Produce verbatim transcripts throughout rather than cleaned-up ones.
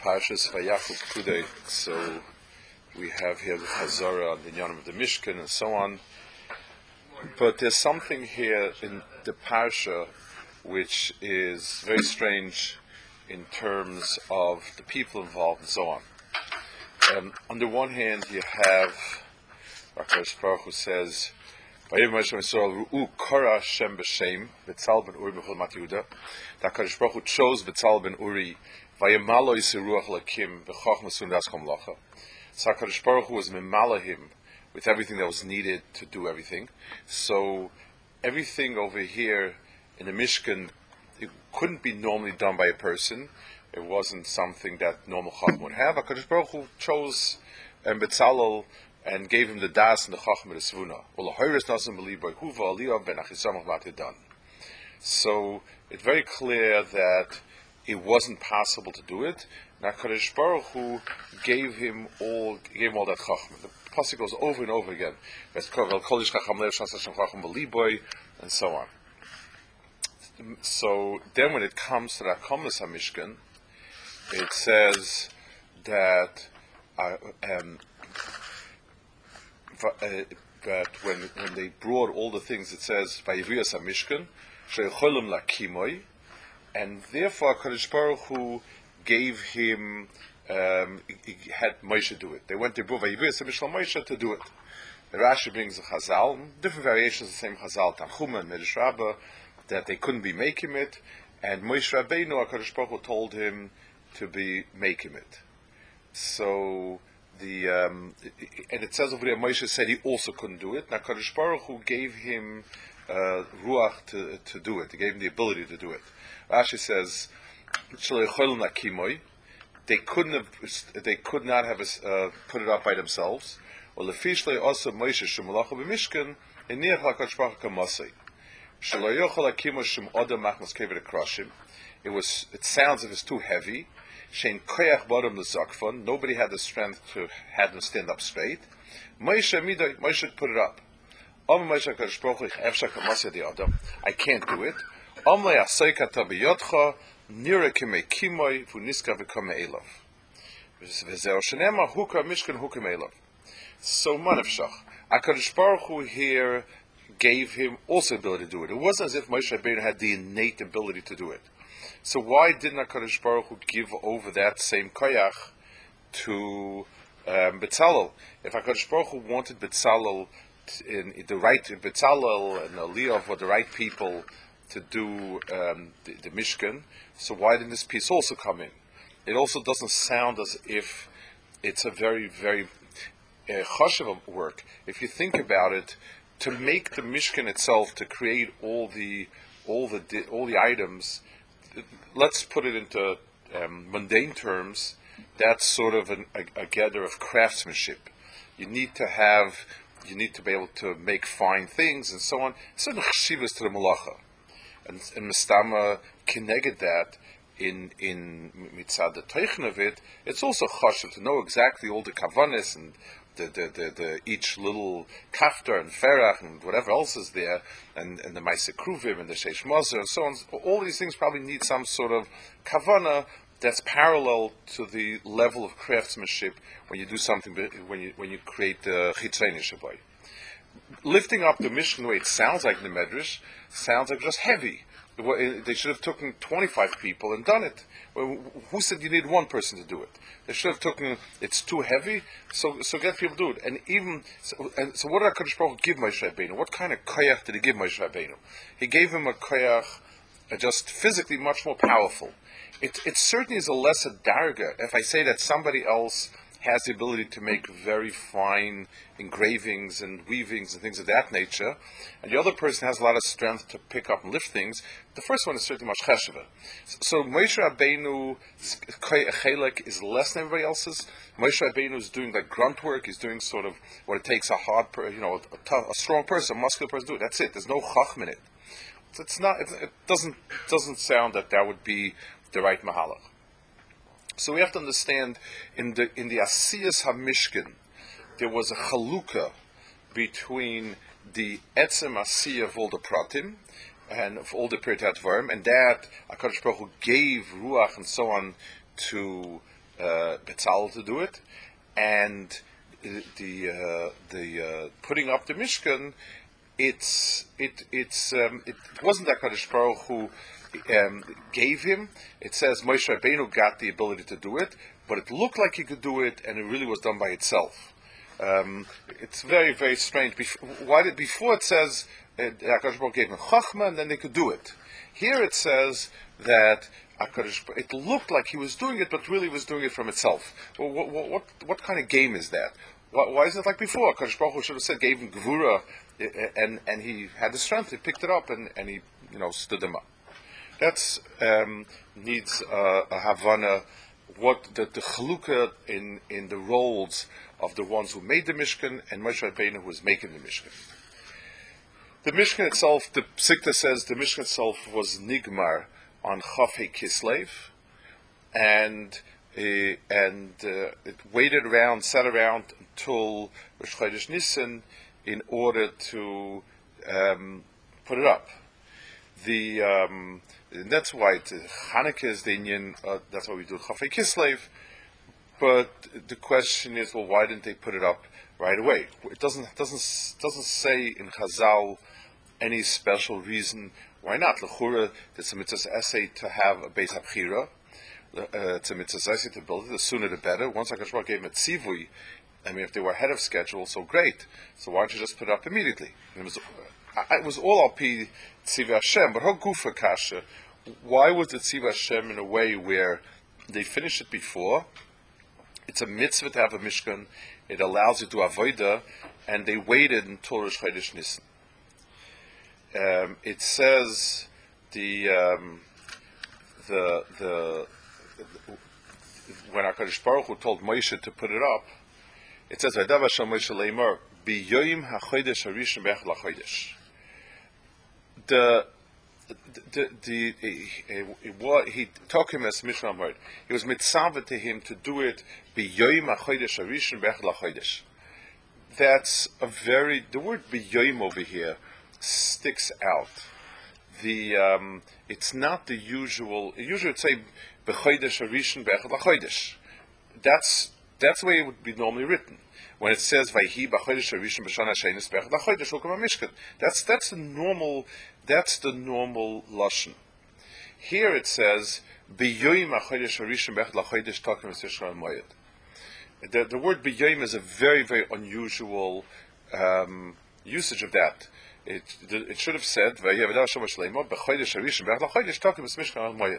Parshas Vayachuk today, so we have here the Chazara on the Inyanim of the Mishkan and so on. But there's something here in the Parsha which is very strange in terms of the people involved and so on. Um, on the one hand, you have HaKadosh Baruch Hu says, "Vayev Moshe Yisrael ru'u kora Hashem b'shem Betzalel ben Uri b'chol mat Yehuda." The HaKadosh Baruch Hu chose Betzalel ben Uri. Vayemalo Yisrael ruach lakim b'chochmas u'das komlacha. So HaKadosh Baruch Hu was memala him with everything that was needed to do everything. So everything over here in the Mishkan, it couldn't be normally done by a person. It wasn't something that normal Chacham would have. HaKadosh Baruch Hu chose um, Betzalel and gave him the das and the Chacham and the Svuna. So it's very clear that it wasn't possible to do it. Now HaKadosh Baruch Hu gave him all, gave him all that Chacham. The pasuk goes over and over again, and so on. So then, when it comes to the Akamas HaMishkan, it says that uh, um, uh, that when when they brought all the things, it says Vayiviyas HaMishkan she'cholim lakimoi, and therefore HaKadosh Baruch Hu gave him. Um, he, he had Moshe do it. They went to Bru Vayiviyas HaMishkan Moshe to do it. The Rashi brings a Chazal, different variations of the same Chazal, Tanchuma and Medrash Rabbah, that they couldn't be making it, and Moshe Rabbeinu, HaKadosh Baruch Hu told him to be making it. So the um, and it says over there, Moshe said he also couldn't do it. Now HaKadosh Baruch Hu gave him uh, ruach to to do it. He gave him the ability to do it. Rashi says, they couldn't have, they could not have uh, put it up by themselves. Or lefishle also Moshe shemalacha b'mishkan eniach HaKadosh Baruch Hu kamasei. It was. It sounds if it's too heavy. Nobody had the strength to have them stand up straight. Moshe Moshe put it up. I can't do it. So manavshach. HaKadosh Baruch Hu here gave him also the ability to do it. It wasn't as if Moshe Rabbeinu had the innate ability to do it. So why didn't HaKadosh Baruch Hu give over that same koyach to um, Betzalel? If HaKadosh Baruch Hu wanted Betzalel, in, in the right Betzalel and Eliyav were the right people to do um, the, the Mishkan, so why didn't this piece also come in? It also doesn't sound as if it's a very, very uh, chashuv work. If you think about it, to make the Mishkan itself, to create all the all the all the items, let's put it into um, mundane terms. That's sort of an, a, a gather of craftsmanship. You need to have, you need to be able to make fine things and so on. Certain chshivas to the malacha, and, and Mistama connected that in in mitzad the teichen of it. It's also chashuv to know exactly all the kavanis and The, the, the, the each little kaftar and ferach and whatever else is there, and, and the Maaseh Kruvim and the Sheish Moser and so on. All these things probably need some sort of kavana that's parallel to the level of craftsmanship when you do something, when you when you create the chitzrein shabai. Lifting up the Mishkan the way it sounds like in the Medrash sounds like just heavy. They should have taken twenty-five people and done it. Who said you need one person to do it? They should have taken, it's too heavy, so so get people to do it. And even, so, and so what did HaKadosh Baruch Hu give Moshe Rabbeinu? What kind of koyach did he give Moshe Rabbeinu? He gave him a koyach uh, just physically much more powerful. It, it certainly is a lesser darga if I say that somebody else has the ability to make very fine engravings and weavings and things of that nature, and the other person has a lot of strength to pick up and lift things. The first one is certainly much cheshava. So, so Moshe Rabbeinu's chelek is less than everybody else's. Moshe Rabbeinu is doing like grunt work. He's doing sort of what it takes a hard, per, you know, a, tough, a strong person, a muscular person to do it. That's it. There's no chacham in it. So it's not. It, it doesn't doesn't sound that that would be the right mahalach. So we have to understand, in the in the Asiyas HaMishkan, there was a chalukah between the etzem Asiyah of all the pratim and of all the Pirtat Dvarim, and that HaKadosh Baruch Hu gave ruach and so on to uh, Betzalel to do it, and the uh, the uh, putting up the Mishkan. It's it it's um, it wasn't that Kadosh Baruch who um, gave him. It says Moshe Rabbeinu got the ability to do it, but it looked like he could do it, and it really was done by itself. Um, it's very very strange. Bef- why did before it says uh, Kadosh Baruch gave him Chachma, and then they could do it. Here it says that HaKadosh, it looked like he was doing it, but really was doing it from itself. Well, what what what, what kind of game is that? Why, why is it like before? HaKadosh Baruch Hu should have said gave him Gevura. And and he had the strength. He picked it up and, and he you know stood them up. That's um, needs uh, a Havana. What the the chalukah in in the roles of the ones who made the Mishkan and Moshe Rabbeinu who was making the Mishkan. The Mishkan itself, the Psikta says, the Mishkan itself was nigmar on Chafei Kislev, and uh, and uh, it waited around, sat around until Rosh Chodesh Nisan, in order to um, put it up. The um, and that's why it, Hanukkah is the Indian. Uh, that's why we do Chafei Kislev. But the question is, well, why didn't they put it up right away? It doesn't doesn't doesn't say in Chazal any special reason why not. L'chura, it's a mitzvah essay to have a Beis Habchira. Uh, it's a mitzvah essay to build it. The sooner the better. Once HaKadosh Baruch gave him a tzivui, I mean, if they were ahead of schedule, so great. So why don't you just put it up immediately? And it was, it was all al pi tziva Hashem, but how gufa kasha? Why was it tziva Hashem in a way where they finished it before? It's a mitzvah to have a mishkan. It allows you to avoida, and they waited until Rosh Chodesh Nisan. Um, it says the um, the the when HaKadosh Baruch Hu told Moshe to put it up. It says, "Vaydav Hashem Moshe leimor biyoyim hachodesh harishon be'echad lachodesh." The the the what he took him as Mishnah word. He was mitzvah to him to do it biyoyim hachodesh harishon be'echad lachodesh. That's a very the word biyoyim over here sticks out. The um, it's not the usual. Usually, it'd say bechodesh harishon be'echad lachodesh. That's That's the way it would be normally written. When it says Vayhi b'chodesh harishon b'shana she'enis be'echad lachodesh hukom hamishkan. That's that's the normal that's the normal lashon. Here it says B'yoyim hachodesh harishon be'echad lachodesh takim v'tishra moed. The the word B'yoyim is a very very unusual um, usage of that. It it should have said Vayhi v'dav Hashem shleimo b'chodesh harishon be'echad lachodesh takim v'tishra moed.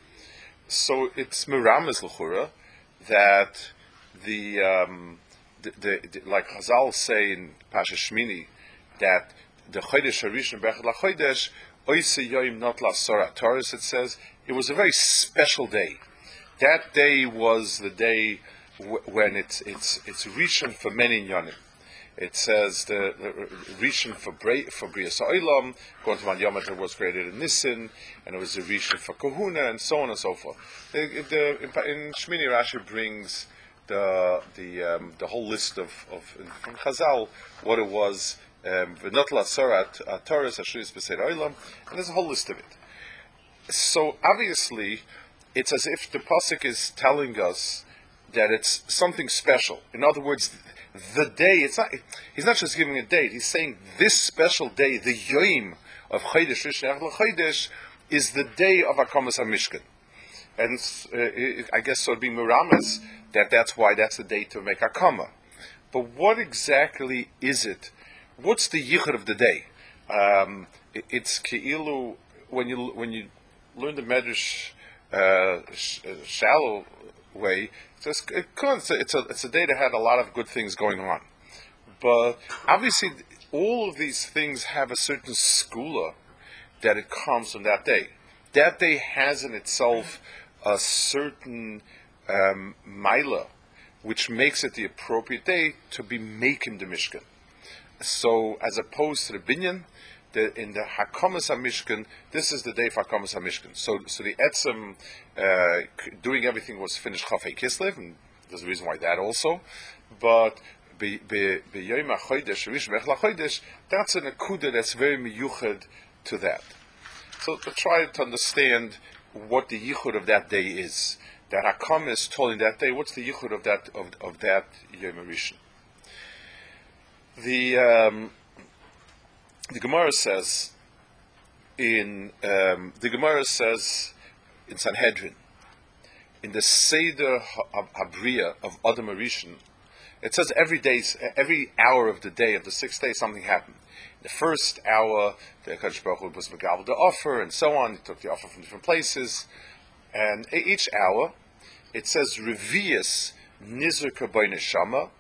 So it's miramis l'chura that the, um, the, the, the like Chazal say in Pasha Shmini that the Chodesh Harishon B'echad LaChodesh Oise Yoim Not LaSora Taurus, it says it was a very special day. That day was the day w- when it's it's it's Rishon for many Yonim. It says the, the Rishon for Bri- for Brias Olam, according to Man Yom it was created in Nisan, and it was a Rishon for Kahuna, and so on and so forth. The, the, in, in Shmini Rashi brings the the um, the whole list of, of from Chazal what it was. V'not la'asor ataras ashris b'seir olam, and there's a whole list of it. So obviously, it's as if the pasuk is telling us that it's something special. In other words, the day. It's not. He's not just giving a date. He's saying this special day, the Yom of Chodesh Rishon Chodesh, is the day of Akamas HaMishkan. And uh, I guess so, being Miramas, that that's why that's the day to make Akama. But what exactly is it? What's the yichud of the day? Um, it, it's keilu when you when you learn the medrash uh, sh- uh, shallow way. It's a, it's, a, it's a it's a day that had a lot of good things going on, but obviously all of these things have a certain skula that it comes from that day. That day has in itself a certain um, maila, which makes it the appropriate day to be making the Mishkan. So, as opposed to the binyan, the, in the Hakamas HaMishkan, this is the day for Hakamas HaMishkan. So, so the Etzem uh, doing everything was finished Chafei Kislev, and there's a reason why that also. But B'Yom HaChodesh, Rishon B'echad LaChodesh, that's an akudah that's very miyuchad to that. So, to try to understand what the yichud of that day is. that Hakam is told in that day. What's the yichud of that of, of that Yom Rishon? The um, the Gemara says in um, the Gemara says in Sanhedrin, in the Seder Habriya of Adam Rishon, it says every day, every hour of the day of the sixth day, something happened. In the first hour, the Kadosh Baruch Hu was megavel the offer, and so on. He took the offer from different places, and each hour, it says Revius Nizrika by Neshama.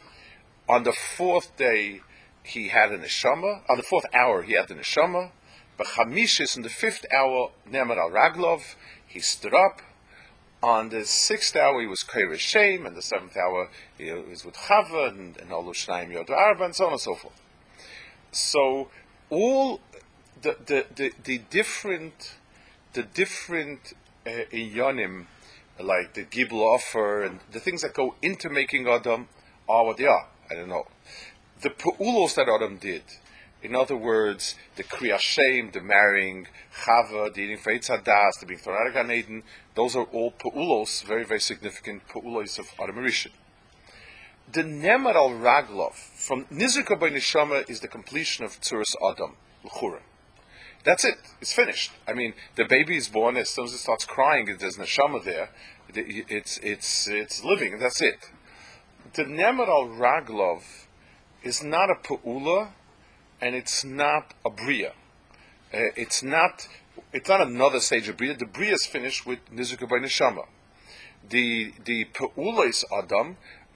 On the fourth day, he had a neshama. On the fourth hour, he had the neshama. But Chamishis, in the fifth hour, Nemar al Raglov, he stood up. On the sixth hour, he was Kair Shem, and the seventh hour, he was with Chava, and, and Olu Shnaim Yod Arba, and so on and so forth. So, all the the, the, the different the different uh, inyanim, like the Gibel offer, and the things that go into making Adam, are what they are. I don't know. The Pu'ulos that Adam did, in other words, the Kriyas Shem, the marrying, Chava, the eating for Eitz Hadas, the being thrown out of Gan Eden, those are all Pu'ulos, very, very significant Pu'ulos of Adam Rishon. The Nemar al Raglov, from Nizrika by Neshama, is the completion of Tzuras Adam, L'chura. That's it. It's finished. I mean, the baby is born, as soon as it starts crying, there's Neshama there, it's, it's, it's living, and that's it. The Nemar al Raglov is not a Pu'ula, and it's not a Bria. Uh, it's not it's not another stage of Bria. The Bria is finished with Nizrika by Neshama. The the Pu'ulas Adam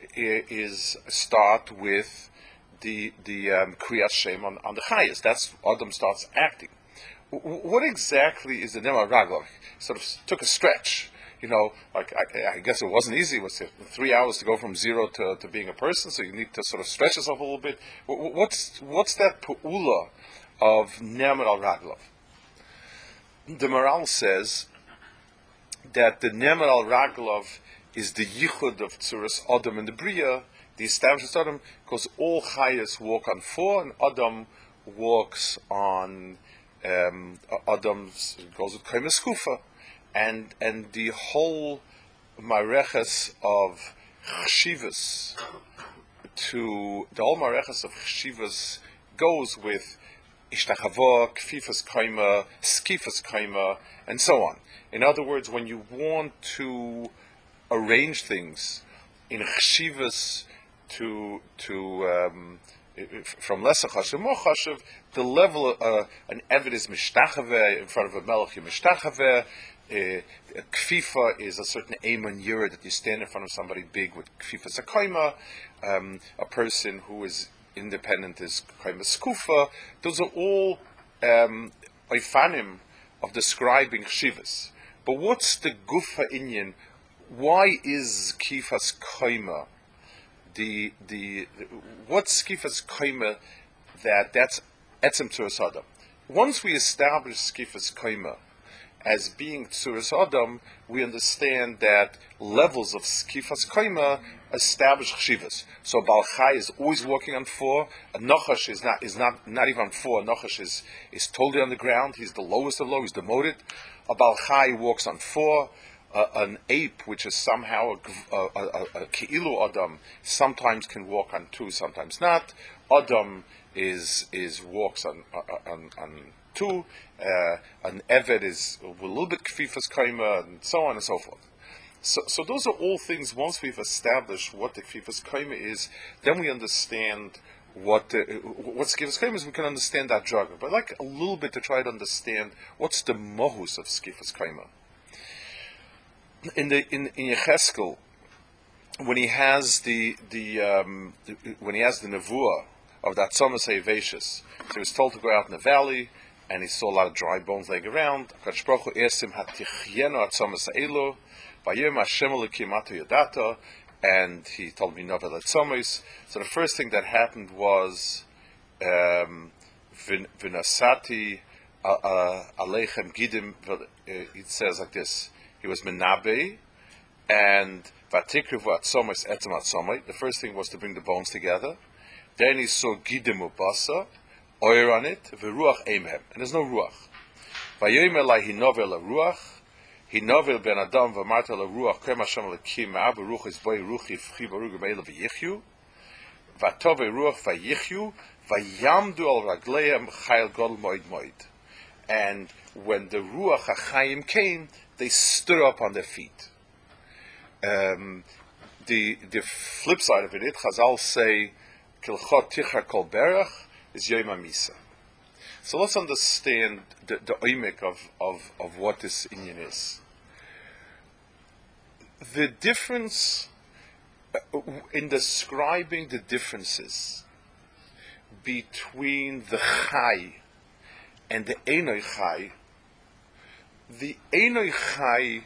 is start with the the um, Kriyas Shem on, on the Chayas. That's Adam starts acting. W- what exactly is the Nemar Raglov? Sort of took a stretch. You know, like I, I guess it wasn't easy. It was three hours to go from zero to, to being a person, so you need to sort of stretch yourself a little bit. What's what's that pu'ula of Nemar al Raglov? The Maral says that the Nemar al Raglov is the yichud of Tzuras Adam and the Bria, the established Adam, because all Chayas walk on four, and Adam walks on um, Adam goes with Kaimas Kufa. And and the whole mareches of chshivas to the whole mareches of chshivas goes with ishtachava, kfifas kaima, skifas kaima, and so on. In other words, when you want to arrange things in chshivas to to um, from lesser chashuv, more chashuv, the level of uh, an eved is mishtachave in front of a melech, you mishtachave. Uh, Kfifa is a certain Eamon Yira that you stand in front of somebody big with Kfifa Sakaima. Um, a person who is independent is Kaima Skufa. Those are all um, Oifanim of describing Shivas. But what's the Gufa Inyan? Why is Kifas Kaima the, the, the what's Kifas Kaima that that's Etzem Tzuras Adam? Once we establish Kifas Kaima as being Tzuras Adam, we understand that levels of Skifas Kaima establish Chshivas. So Baal Chai is always walking on four. A Nachash is not is not not even on four. A Nachash is, is totally on the ground. He's the lowest of low. He's demoted. A Baal Chai walks on four. Uh, an ape, which is somehow a, a, a, a Keilu Adam, sometimes can walk on two, sometimes not. Adam is is walks on on on. Two, uh, an Eved is a little bit Kfifas Kaima, and so on and so forth. So, so those are all things, once we've established what the Kfifas Kaima is, then we understand what the, what Skifas Kaima is, we can understand that drug. But I'd like a little bit to try to understand what's the mohus of Skifas Kaima. In the in, in Yecheskel, when he has the, the, um, the when he has the Nevuah of that Tzomas Eiveshus, so he was told to go out in the valley, and he saw a lot of dry bones laying around. Kadosh Baruch Hu asked him, "Hatichiyenu atzomas ha'elu, vayom Hashem Elokim atu yadata," and he told me novel atzomas. So the first thing that happened was um, v'nasati aleichem gidim. It says like this: he was menabe, and vatikrivu atzomas etzem atzomai. The first thing was to bring the bones together. Then he saw gidim ubasa. Oyer on it, v'ruach eimhem, and there's no ruach. Vayomer lai hinover la ruach, He novel ben Adam v'marta leruach kem Hashem lekim ma'ab ruach is boy ruchi fchi baruch b'eila v'yichyu v'tov ruach v'yichyu v'yamdu al ragleiam chayil gadol moed moed. And when the ruach hachayim came, they stood up on their feet. Um, the the flip side of it, it Chazal say kilchot tichar kol berach is yom misa. So let's understand the, the oimek of, of, of what this inyan is. The difference in describing the differences between the chai and the enoi chai, the enoi chai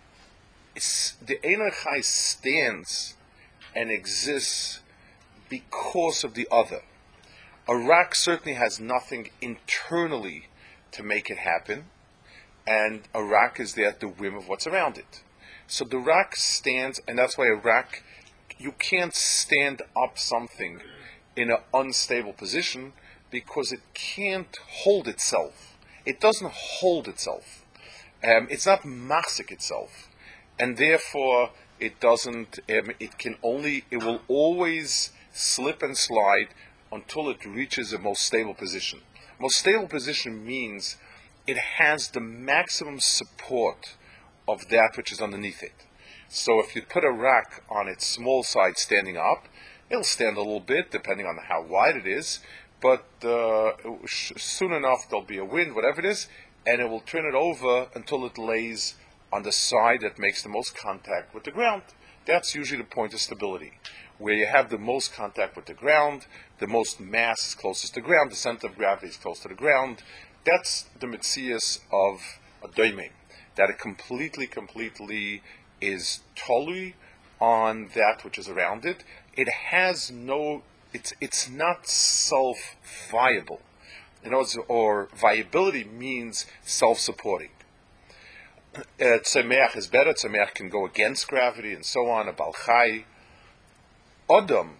is, the enoi chai stands and exists because of the other. A rock certainly has nothing internally to make it happen, and a rock is there at the whim of what's around it. So the rock stands, and that's why a rock, you can't stand up something in an unstable position because it can't hold itself. It doesn't hold itself. Um, it's not machzik itself, and therefore it doesn't. Um, it can only. It will always slip and slide until it reaches a most stable position. Most stable position means it has the maximum support of that which is underneath it. So if you put a rock on its small side standing up, it'll stand a little bit depending on how wide it is, but uh, soon enough there'll be a wind, whatever it is, and it will turn it over until it lays on the side that makes the most contact with the ground. That's usually the point of stability. Where you have the most contact with the ground, the most mass is closest to the ground, the center of gravity is close to the ground. That's the metzias of a doimim. That it completely, completely is totally on that which is around it. It has no, it's it's not self-viable. In other words, or viability means self-supporting. Uh, Tzemeach is better. Tzemeach can go against gravity and so on. A balchai. Adam,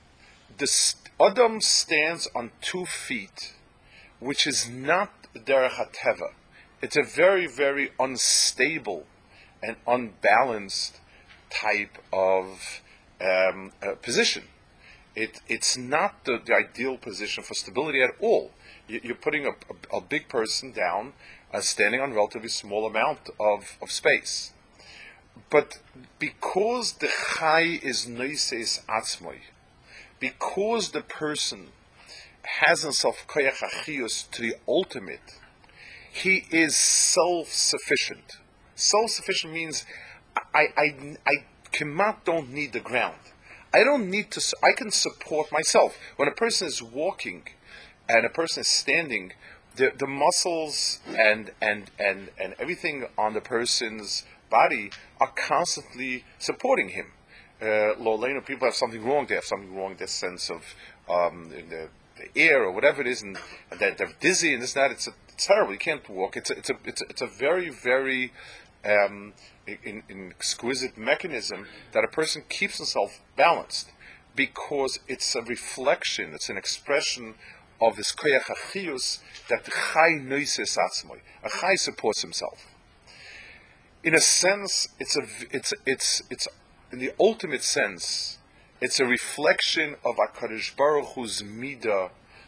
the Adam stands on two feet, which is not derech hateva. It's a very, very unstable and unbalanced type of um, uh, position. It, it's not the, the ideal position for stability at all. You, you're putting a, a, a big person down, uh, standing on a relatively small amount of, of space. But because the chai is noises atzmoi, because the person has himself koyach achiyus to the ultimate, he is self-sufficient. Self-sufficient means I I I cannot don't need the ground. I don't need to. I can support myself. When a person is walking, and a person is standing, the the muscles and and and and everything on the person's body are constantly supporting him. Uh, Lolena, people have something wrong. They have something wrong. Their sense of um, in the, the air or whatever it is, and, and they're, they're dizzy and this and that. It's, a, it's terrible. You can't walk. It's a, it's a, it's a, it's a very, very um, in, in exquisite mechanism that a person keeps himself balanced because it's a reflection. It's an expression of this koyach achiyus that the chai noises atzmoi. A chai supports himself. In a sense, it's a, it's, it's, it's, in the ultimate sense, it's a reflection of HaKadosh Baruch Hu's midah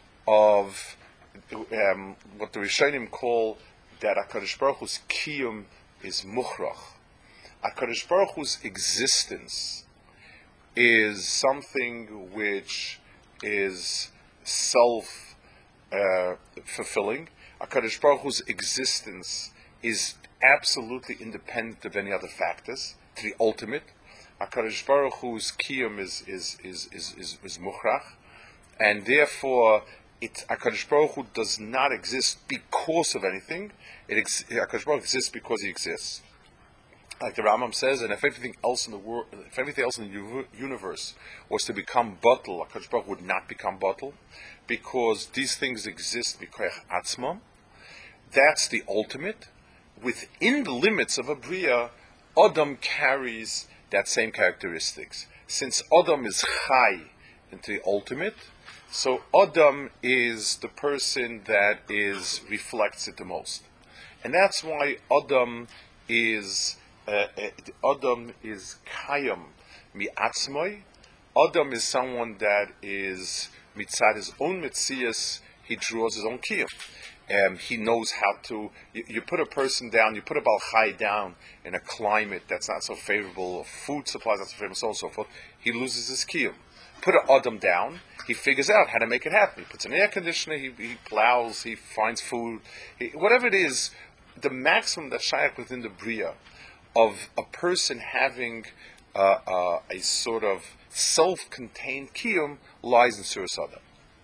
of um, what the Rishonim call that HaKadosh Baruch Hu's kiyum is muchrach. HaKadosh Baruch Hu's existence is something which is self uh, fulfilling. HaKadosh Baruch Hu's existence is absolutely independent of any other factors, to the ultimate. HaKadosh Baruch Hu's kiyum is is is is is, is muchrach, and therefore it HaKadosh Baruch Hu does not exist because of anything. It ex, HaKadosh Baruch Hu exists because he exists. Like the Rambam says, and if everything else in the world, if everything else in the universe was to become bottle, HaKadosh Baruch Hu would not become bottle, because these things exist because atzmam. That's the ultimate. Within the limits of a bria, Adam carries that same characteristics. Since Adam is chai into the ultimate, so Adam is the person that is reflects it the most, and that's why Adam is uh, uh, the Adam is kayam mi'atzmoi. Adam is someone that is mitzad his own mitzias. He draws his own kiyum. Um, he knows how to. You, you put a person down. You put a balchai down in a climate that's not so favorable, of food supplies not so favorable, so on and so forth. He loses his kiyum. Put an Adam down. He figures out how to make it happen. He puts an air conditioner. He, he plows. He finds food. He, whatever it is, the maximum that's shaykh within the bria of a person having uh, uh, a sort of self-contained kiyum lies in Suras Adam.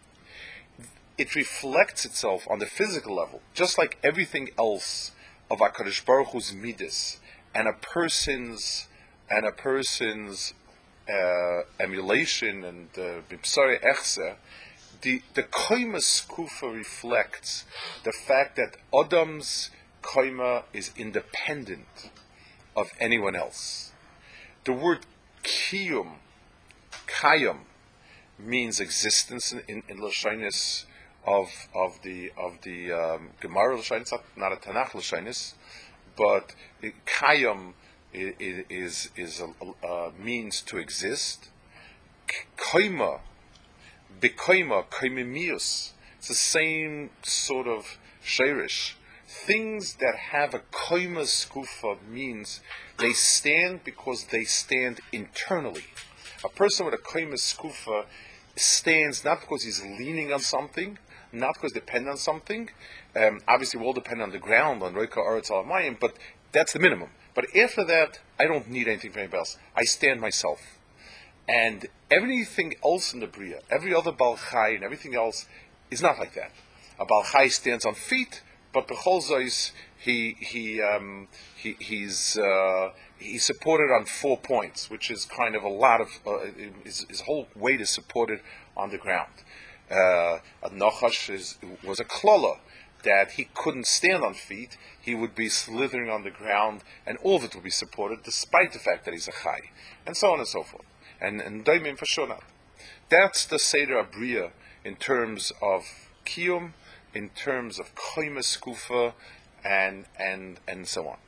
It reflects itself on the physical level, just like everything else of HaKadosh Baruch Hu's midas and a person's and a person's uh, emulation and b'psarei echse. The the koima skufa reflects the fact that Adam's koima is independent of anyone else. The word kiyum, kayam, means existence in, in, in Lashonis of of the of the um, Gemara Lashonis, not, not a Tanakh Lashonis, but kayam is is, is a, a means to exist. Koima, bekoima, koimimius. It's the same sort of sheirish. Things that have a koima skufa means they stand because they stand internally. A person with a koima skufa stands not because he's leaning on something, not because dependent on something. Um, obviously, we all depend on the ground, on Roika Aretz Alamayim, but that's the minimum. But after that, I don't need anything from anybody else. I stand myself. And everything else in the Bria, every other Baal Chai and everything else is not like that. A Baal Chai stands on feet, but Bechol Zois, he he um, he he's uh, he's supported on four points, which is kind of a lot of uh, his, his whole weight is supported on the ground. Uh, Nachash is, was a klola that he couldn't stand on feet; he would be slithering on the ground, and all of it would be supported, despite the fact that he's a chai, and so on and so forth. And and daimim for sure not. That's the Seder Abriya in terms of kiyum, in terms of koima skufa, and and and so on.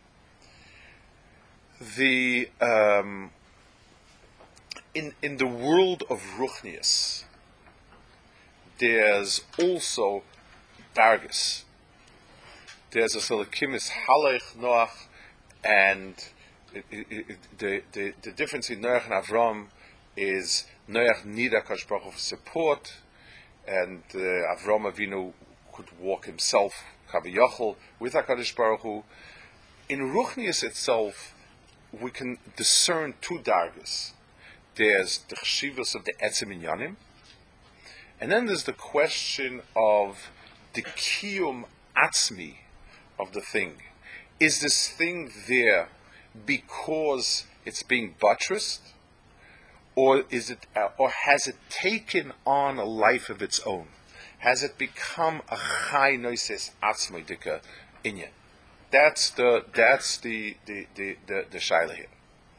The um, in in the world of ruchnius, there's also dargis. There's a selekimis halech noach, and it, it, it, the the the difference in Noach and Avram is Noach needed HaKadosh Baruch Hu for support, and uh, Avram Avinu could walk himself, Kaviyachol, with HaKadosh Baruch Hu. In Ruchnius itself, we can discern two dargas. There's the chshivas of the etzem inyanim, and then there's the question of the kiyum atzmi of the thing. Is this thing there because it's being buttressed, or is it, uh, or has it taken on a life of its own? Has it become a chai noises atzmoidika inyan? That's the that's the the the the, the shaila here.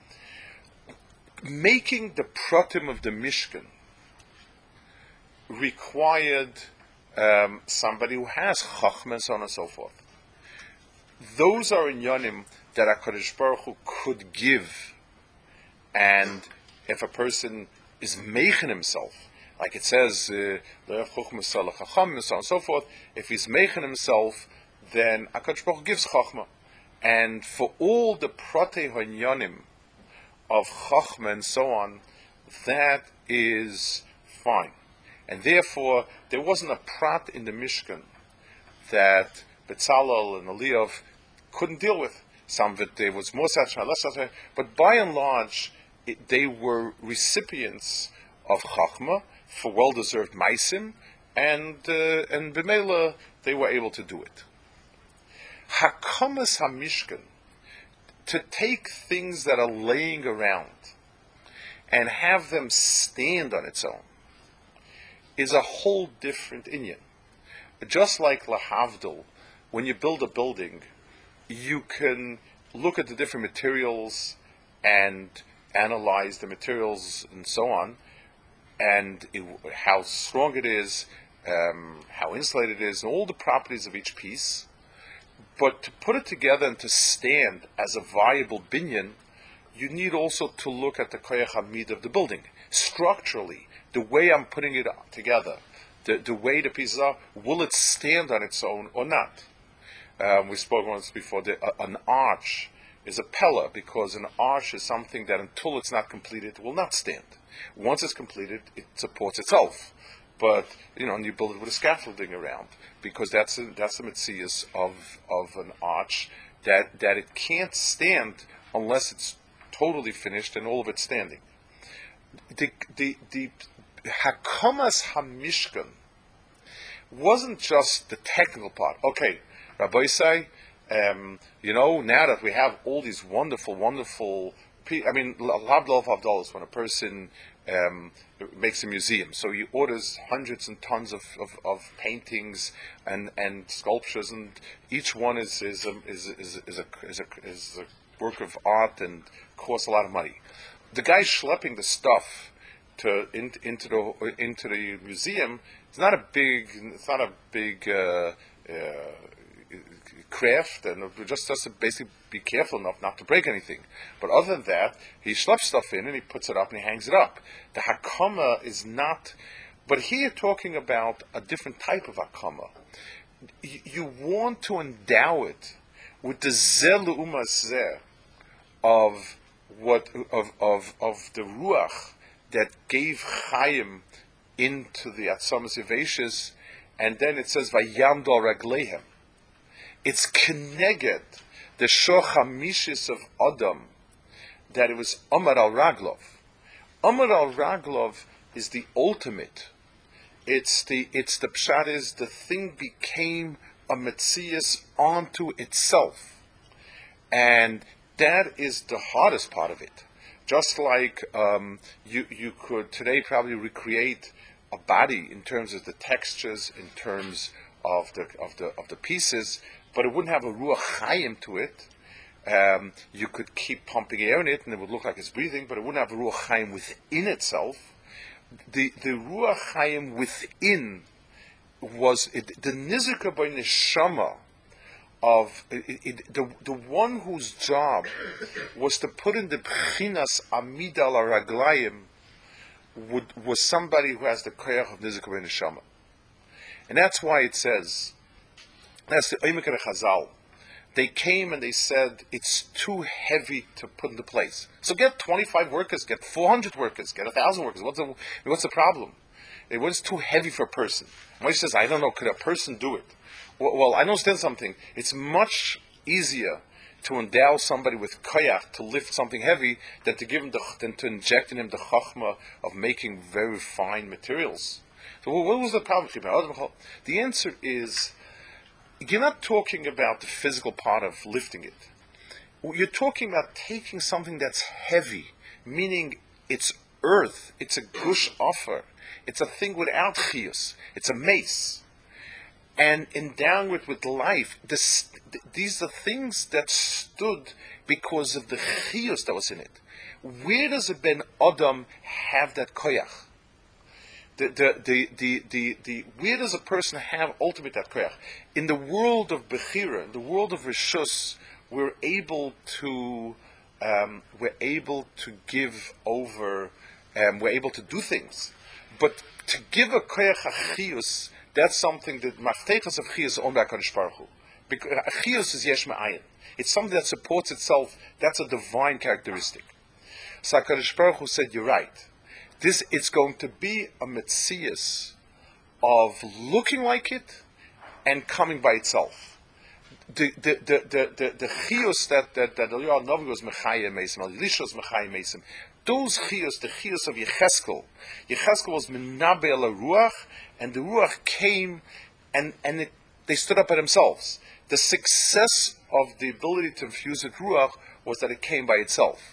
Making the pratim of the Mishkan required um, somebody who has chachma and so on and so forth. Those are inyanim that HaKadosh Baruch Hu could give, and if a person is meichen himself, like it says, uh, and so on and so forth, if he's meichen himself, then HaKadosh Baruch Hu gives chachma. And for all the prate hanyanim of chachma and so on, that is fine. And therefore, there wasn't a prat in the Mishkan that Betzalel and Eliyav couldn't deal with. Some of it there was more satisfying, less satisfying, but by and large, it, they were recipients of chachma for well-deserved maisim, and uh, and b'meila they were able to do it. Hakamas hamishkan, to take things that are laying around and have them stand on its own, is a whole different inyan. Just like lahavdil, when you build a building, you can look at the different materials and analyze the materials and so on, and it, how strong it is, um, how insulated it is, and all the properties of each piece. But to put it together and to stand as a viable binyan, you need also to look at the koyach hamid of the building. Structurally, the way I'm putting it together, the, the way the pieces are, will it stand on its own or not? Um, we spoke once before, the, uh, an arch is a pella, because an arch is something that until it's not completed will not stand. Once it's completed, it supports itself. But, you know, and you build it with a scaffolding around, because that's a, that's the metzias of of an arch, that, that it can't stand unless it's totally finished and all of it standing. The the the Hakamas Hamishkan wasn't just the technical part. Okay, Rabbi say, um, you know, now that we have all these wonderful, wonderful, I mean, Labdal of Abdallas, when a person um, makes a museum, so he orders hundreds and tons of, of, of paintings and, and sculptures, and each one is is a, is, is, is, a, is, a, is a work of art and costs a lot of money. The guy schlepping the stuff to in, into the into the museum, it's not a big it's not a big uh, uh, craft, and it just has to basically be careful enough not to break anything. But other than that, he schleps stuff in and he puts it up and he hangs it up. The hakama is not, but here you're talking about a different type of hakama. You, you want to endow it with the zelu umazeh of what of of of the ruach that gave Chaim into the Atzamas Yeveshes, and then it says Vayamdol Raglehem. It's Keneged, the Shochamishis of Adam, that it was Amar al Raglov. Amar al Raglov is the ultimate. It's the it's the pshat is the thing became a metzias onto itself, and that is the hardest part of it. Just like um, you you could today probably recreate a body in terms of the textures, in terms of the of the of the pieces, but it wouldn't have a ruach chayim to it. Um, you could keep pumping air in it, and it would look like it's breathing, but it wouldn't have a ruach chayim within itself. The the ruach chayim within was it, the nizika by neshama of it, it, the the one whose job was to put in the bchinas amida al raglayim would was somebody who has the koyach of nizika by neshama, and that's why it says that's the Oymekere Chazal. They came and they said it's too heavy to put into place. So get twenty-five workers, get four hundred workers, get one thousand workers. What's the, what's the problem? It was too heavy for a person. Moshe says, I don't know, could a person do it? Well, well, I understand something. It's much easier to endow somebody with koyach to lift something heavy than to give him the, than to inject in him the chachma of making very fine materials. So what was the problem? The answer is, you're not talking about the physical part of lifting it. You're talking about taking something that's heavy, meaning it's earth, it's a gush offer, it's a thing without chiyus, it's a mace, and endowing it with life. This, these are things that stood because of the chiyus that was in it. Where does a ben Adam have that koyach? The, the, the, the, the, the, where does a person have ultimate that koyach? In the world of Bechira, in the world of Rishus, we're able to, um, we're able to give over, um, we're able to do things. But to give a koyach achiyus, that's something that maftechas of chiyus owned by HaKadosh Baruch Hu. Because achiyus is yesh ma'ayin. It's something that supports itself. That's a divine characteristic. So HaKadosh Baruch Hu said, you're right. This it's going to be a metzias of looking like it and coming by itself. The the the the the, the chiyus that that that Eliyahu Novi was mechayim mesim, Elisha was mechayim mesim. Those chiyus, the chiyus of Yecheskel, Yecheskel was menabe el ruach, and the ruach came and and it, they stood up by themselves. The success of the ability to infuse it ruach was that it came by itself.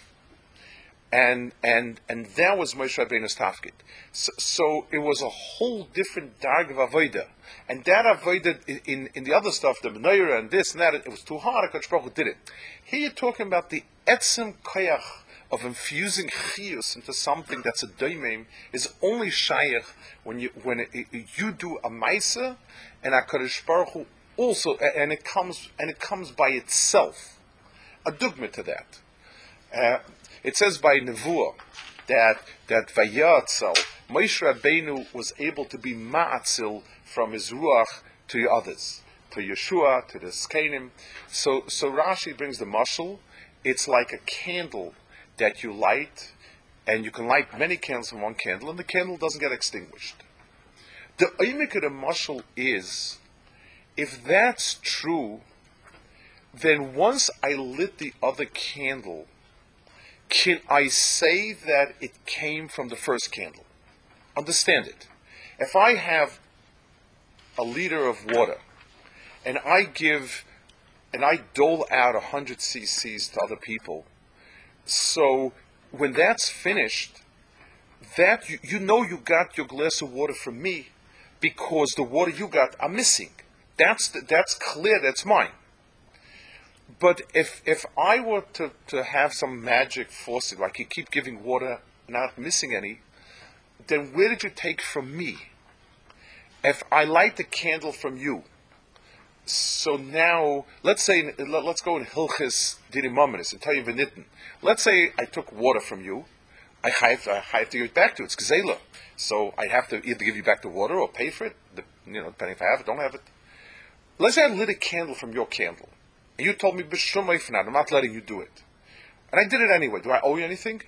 And and and that was Moshe Rabbeinu's tafkid. So, so it was a whole different darg of avodah. And that avodah in, in, in the other stuff, the menorah and this and that, it was too hard. HaKadosh Baruch Hu did it. Here you're talking about the etzem koyach of infusing chiyus into something that's a doimim is only shayach when you when it, it, you do a ma'isa and HaKadosh Baruch Hu also, and it comes and it comes by itself. A dogma to that. Uh, it says by Nevuah that that Vayatzel, Moshe Rabbeinu was able to be ma'atzil from his ruach to the others, to Yeshua, to the Zkenim. So, so Rashi brings the mashal. It's like a candle that you light, and you can light many candles in one candle, and the candle doesn't get extinguished. The oimik of the mashal is, if that's true, then once I lit the other candle, can I say that it came from the first candle? Understand it. If I have a liter of water, and I give, and I dole out one hundred cc's to other people, so when that's finished, that you, you know you got your glass of water from me, because the water you got, I'm missing. That's the, that's clear, that's mine. But if if I were to, to have some magic faucet, like you keep giving water, not missing any, then where did you take from me? If I light the candle from you, so now, let's say, let's go in Hilchis Dirimamis and tell you Venitten. Let's say I took water from you, I have, I have to give it back to you. It's Gzela. So I have to either give you back the water or pay for it, you know, depending if I have it, don't have it. Let's say I lit a candle from your candle, and you told me, B'shumay fnad, I'm not letting you do it. And I did it anyway. Do I owe you anything?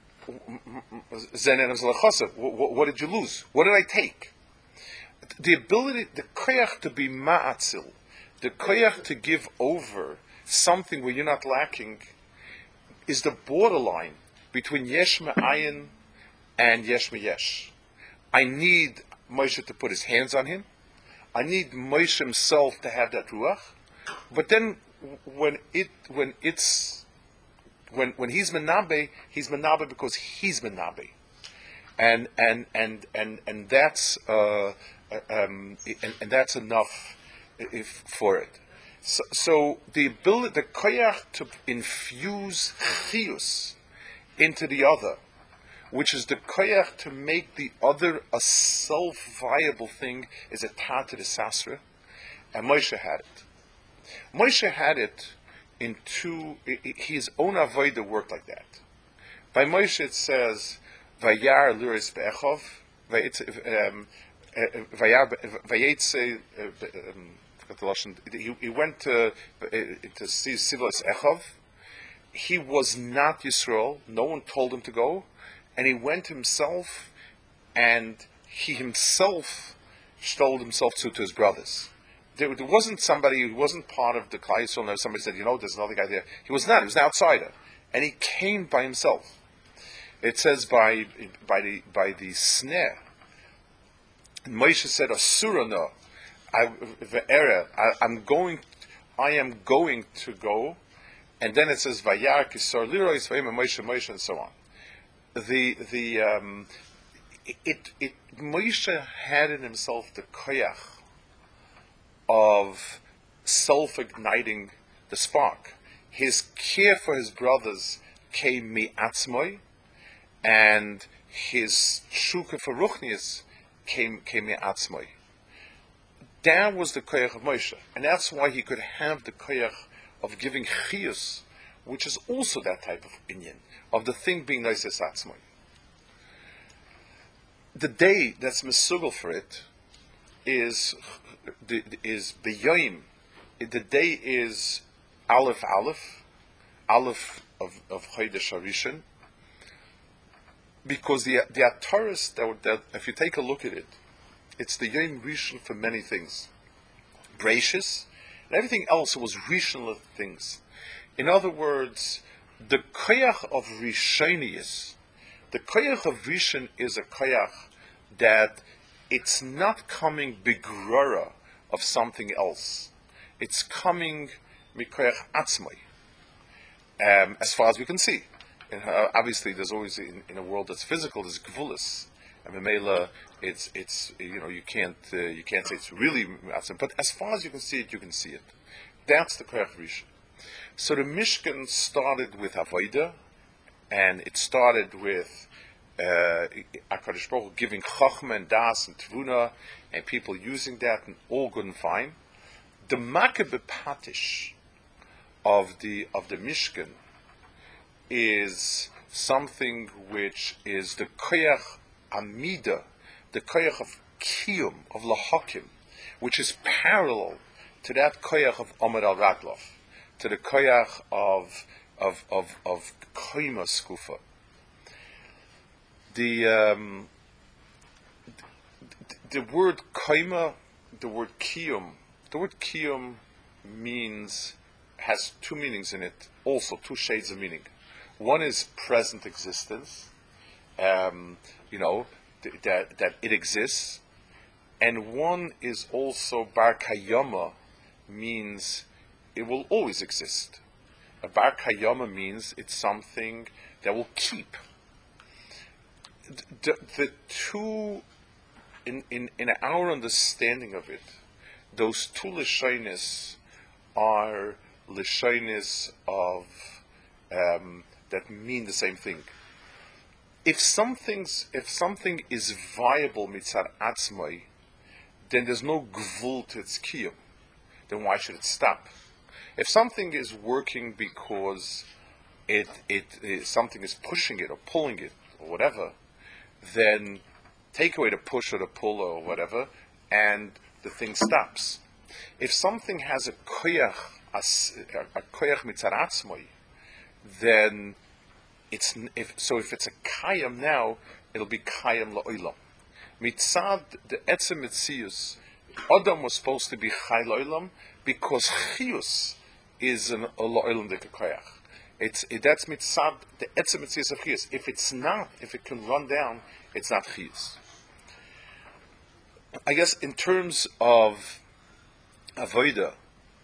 What did you lose? What did I take? The ability, the koyach to be ma'atzil, the koyach to give over something where you're not lacking, is the borderline between yesh me'ayin and yesh me'yesh. I need Moshe to put his hands on him. I need Moshe himself to have that ruach. But then, when it when it's when when he's menabe, he's menabe because he's menabe, and and and and and that's uh, um, and, and that's enough if, for it. So, so the ability, the koyach to infuse chiyus into the other, which is the koyach to make the other a self-viable thing, is a tat to the sasra, and Moshe had it. Moshe had it in two, his own avodah worked like that. By Moshe it says, Vayar liris be'echov, Vayetze, he went to, to see Sivas Echov. He was not Yisrael, no one told him to go, and he went himself, and he himself stole himself to, to his brothers. There, there wasn't somebody who wasn't part of the Klal Yisrael. No, somebody said, you know, there's another guy there. He was not. He was an outsider, and he came by himself. It says by by the by the snare. Moshe said, "Asura no, I ve'era. I'm going. I am going to go." And then it says, "Vayar kisor lirois vayim Moshe Moshe," and so on. The the um, it it Moshe had in himself the koyach of self-igniting the spark. His care for his brothers came mi'atzmoi, and his shuka for ruchnius came came mi'atzmoi. That was the koyach of Moshe, and that's why he could have the koyach of giving chiyus, which is also that type of inyan, of the thing being noises atzmoi. The day that's mesugal for it is is B'yoyim. The day is Aleph Aleph, Aleph of of Chodesh Harishon, because the the Ataris that, that if you take a look at it, it's the Yom Rishon for many things, Breishis, and everything else was Rishon things. In other words, the koyach of Rishonius, the koyach of Rishon is a koyach that it's not coming begrora of something else. It's coming mikoyach atzmai, um, as far as we can see. And, uh, obviously, there's always in, in a world that's physical, there's gvulis, and memela, it's it's you know you can't uh, you can't say it's really atzmai. But as far as you can see it, you can see it. That's the koyach rishon. So the Mishkan started with avodah, and it started with Uh, HaKadosh Baruch Hu giving Chachma and Das and Tvuna, and people using that, and all good and fine. The Makkebe Patish of the of the Mishkan is something which is the koyach amida, the koyach of kiyum, of lahakim, which is parallel to that koyach of Amar al Raglov, to the koyach of of of of koima skufa. The um, the, the word koima, the word kiyum, the word kiyum means has two meanings in it. Also, two shades of meaning. One is present existence, um, you know, th- that that it exists, and one is also bar kayama, means it will always exist. A bar kayama means it's something that will keep. The, the two, in, in, in our understanding of it, those two lishonis are lishonis of um, that mean the same thing. If something's if something is viable mitzad atzmai, then there's no gvul to its kiyum. Then why should it stop? If something is working because it, it it something is pushing it or pulling it or whatever, then take away the push or the pull or whatever, and the thing stops. If something has a koyach a koyach mitzad atzmai, then it's if so. If it's a kayam now, it'll be kayam la'olam. Mitzad the etzem mitzius, Adam was supposed to be chay la'olam because chiyus is an la'olam de koyach. It's it, that's mitzad the etzem mitzius of chiyus. If it's not, if it can run down, it's not chiyus. I guess in terms of avoda,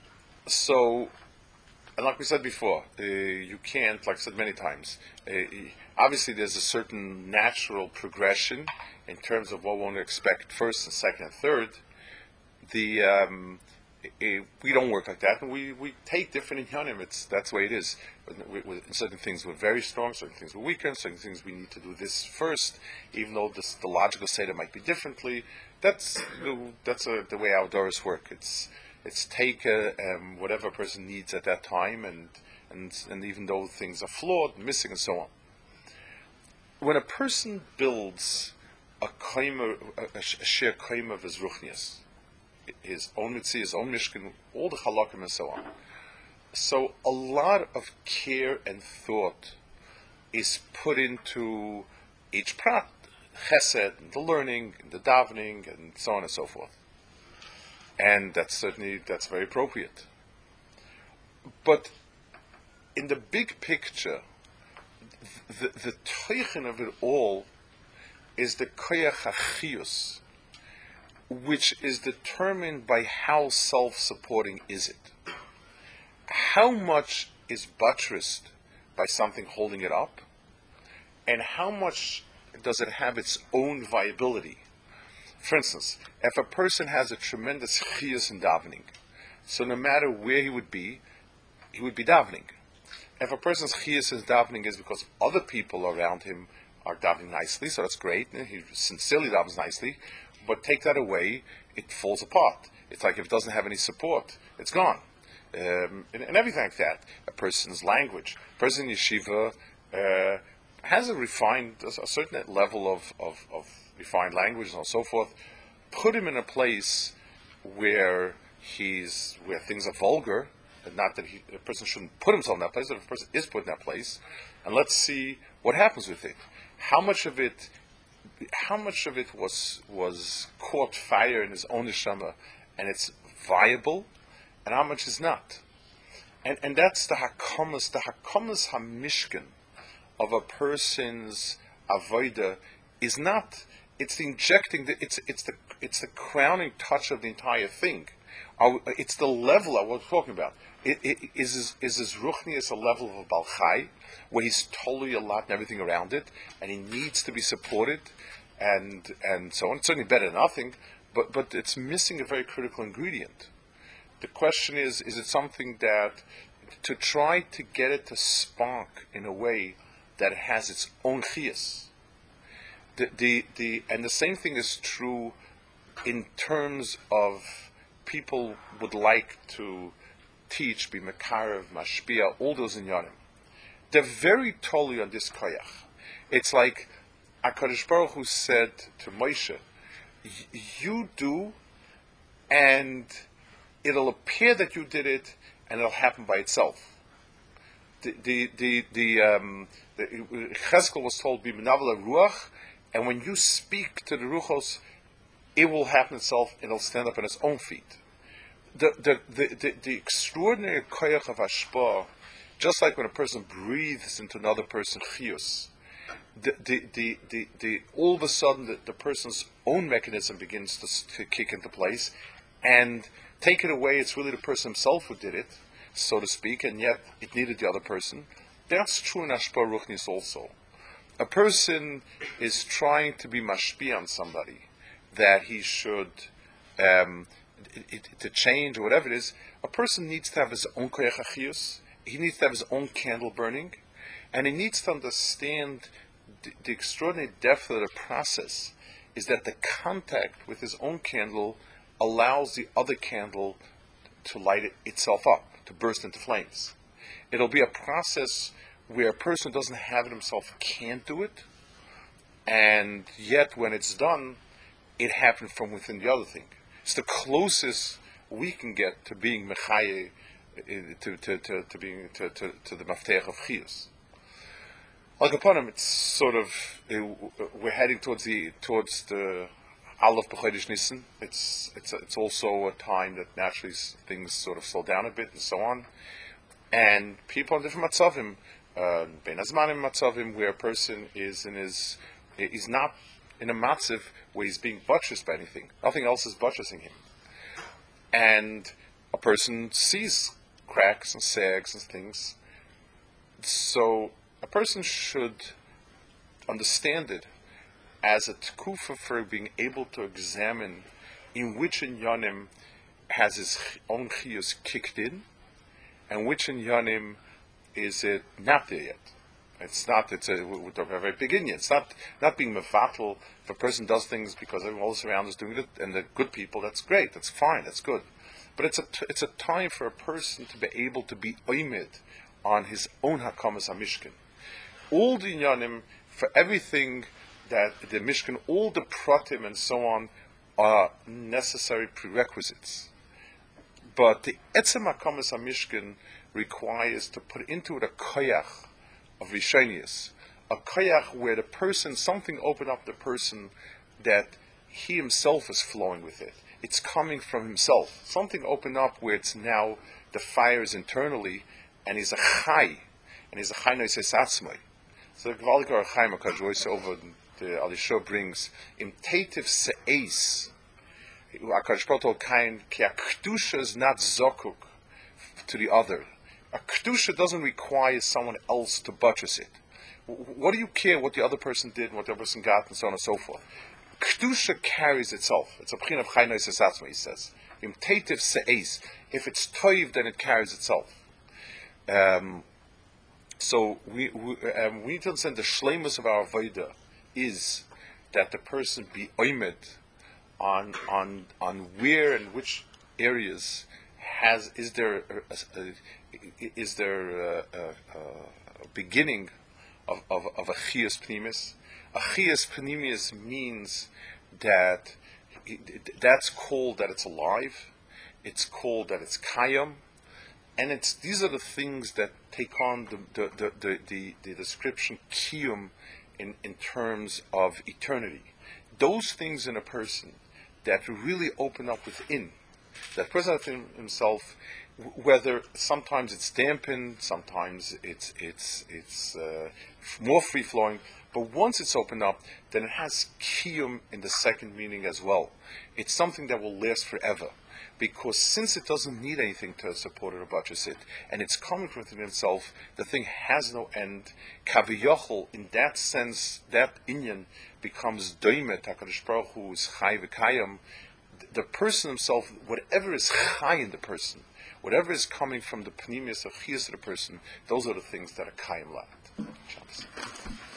so. And like we said before, uh, you can't, like I said many times, uh, obviously there's a certain natural progression in terms of what we want to expect first and second and third. The um, uh, we don't work like that, and we, we take different inyanim. It's that's the way it is. We, we, certain things we're very strong, certain things we're weaker, certain things we need to do this first, even though this, the logical seder might be differently. That's that's a, the way our doors work. It's It's take uh, um, whatever a person needs at that time, and, and and even though things are flawed, missing, and so on. When a person builds a kaimer, a, a sheer kaimer of his ruchnias, his own mitzvah, his own mishkan, all the halakim and so on, so a lot of care and thought is put into each prat, chesed, and the learning, and the davening, and so on and so forth. And that's certainly, that's very appropriate. But in the big picture, the, the teichen of it all is the koyach hachiyus, which is determined by how self-supporting is it. How much is buttressed by something holding it up, and how much does it have its own viability? For instance, if a person has a tremendous chiyus in davening, so no matter where he would be, he would be davening. If a person's chiyus in davening is because other people around him are davening nicely, so that's great, and he sincerely davens nicely, but take that away, it falls apart. It's like if it doesn't have any support, it's gone. Um, and, and everything like that. A person's language. A person in yeshiva uh, has a refined, a certain level of, of, of refined language and so forth. Put him in a place where he's where things are vulgar, and not that he, a person shouldn't put himself in that place, but if a person is put in that place, and let's see what happens with it. How much of it, how much of it was was caught fire in his own neshama, and it's viable, and how much is not. And and that's the hakamas, the hakamas hamishkan of a person's avoda is not. It's the injecting. The, it's it's the it's the crowning touch of the entire thing. Our, it's the level of what we're talking about. It, it, is his, is his ruchnius a level of a balchai, where he's totally a lot and everything around it, and he needs to be supported, and and so on. It's certainly better than nothing, but but it's missing a very critical ingredient. The question is: is it something that to try to get it to spark in a way that it has its own chiyas? The, the, the, and the same thing is true in terms of people would like to teach, be mekarev, mashpia, all those inyanim. They're very totally on this koyach. It's like HaKadosh Baruch Hu said to Moshe, you do, and it'll appear that you did it, and it'll happen by itself. The the the, the um the, Cheskel was told, be menavel ruach, and when you speak to the ruchos, it will happen itself, and it'll stand up on its own feet. The the the, the, the extraordinary koyach of hashpah, just like when a person breathes into another person chiyus, the the, the, the, the all of a sudden the, the person's own mechanism begins to, to kick into place, and take it away, it's really the person himself who did it, so to speak, and yet it needed the other person. That's true in Hashpah Ruchnis also. A person is trying to be mashpi on somebody, that he should, um, it, it, to change or whatever it is. A person needs to have his own koyach achiyus, he needs to have his own candle burning, and he needs to understand the, the extraordinary depth of the process is that the contact with his own candle allows the other candle to light it itself up, to burst into flames. It'll be a process where a person doesn't have it himself, can't do it, and yet when it's done, it happened from within the other thing. It's the closest we can get to being mechaye, to to to, to being to, to, to the mafteach of chiyus. Like upon him, it's sort of uh, we're heading towards the towards the Aleph b'chodesh Nisan. It's it's it's also a time that naturally things sort of slow down a bit and so on, and people are different matzavim, bein hazmanim matzavim, where a person is in his he's not in a matzav where he's being buttressed by anything. Nothing else is buttressing him, and a person sees cracks and sags and things. So a person should understand it as a tekufa for being able to examine in which inyanim has his own chiyus kicked in, and which inyanim is it not there yet. It's not. It's a, we're talking about a very big inyan. It's not not being mevatel. If a person does things because everyone else around is doing it, and they're good people, that's great. That's fine. That's good. But it's a t- it's a time for a person to be able to be oimid on his own hakamas hamishkan. All the inyanim for everything that the Mishkan, all the pratim and so on, are necessary prerequisites. But the etzem hakamas hamishkan requires to put into it a koyach of rishonius, a koyach where the person, something opened up the person that he himself is flowing with it. It's coming from himself. Something opened up where it's now the fire is internally, and he's a chai, and he's a chai noises atzmai. So the Gvalgar Chaim HaKadosh over the Alisho brings im Tetiv Se'es. HaKadosh Baruch Hu kind ki a kedusha is not zokuk to the other. A kedusha doesn't require someone else to buttress it. What do you care what the other person did, and what the other person got, and so on and so forth? Kedusha carries itself. It's a pchin of Chai Noises Atzma, he says. Im Tetiv Se'es. If it's toiv, then it carries itself. Um, So we we, um, we need to understand the shleimus of our avodah is that the person be oimed on on on where and which areas has is there a, a, a, is there a, a, a beginning of, of, of a chiyas pnimis. A chiyas pnimis means that that's called that it's alive. It's called that it's kayam. And it's these are the things that take on the the, the, the, the, the description kiyum in, in terms of eternity. Those things in a person that really open up within, that person within himself, whether sometimes it's dampened, sometimes it's it's it's uh, more free flowing, but once it's opened up, then it has kiyum in the second meaning as well. It's something that will last forever. Because since it doesn't need anything to support it or buttress it, and it's coming from within itself, the thing has no end. Kaviyochel, in that sense, that inyan becomes doimet, HaKadosh Baruch Hu is chai v'kayam. The person himself, whatever is chai in the person, whatever is coming from the pnimius of chiyas of the person, those are the things that are kayam lat.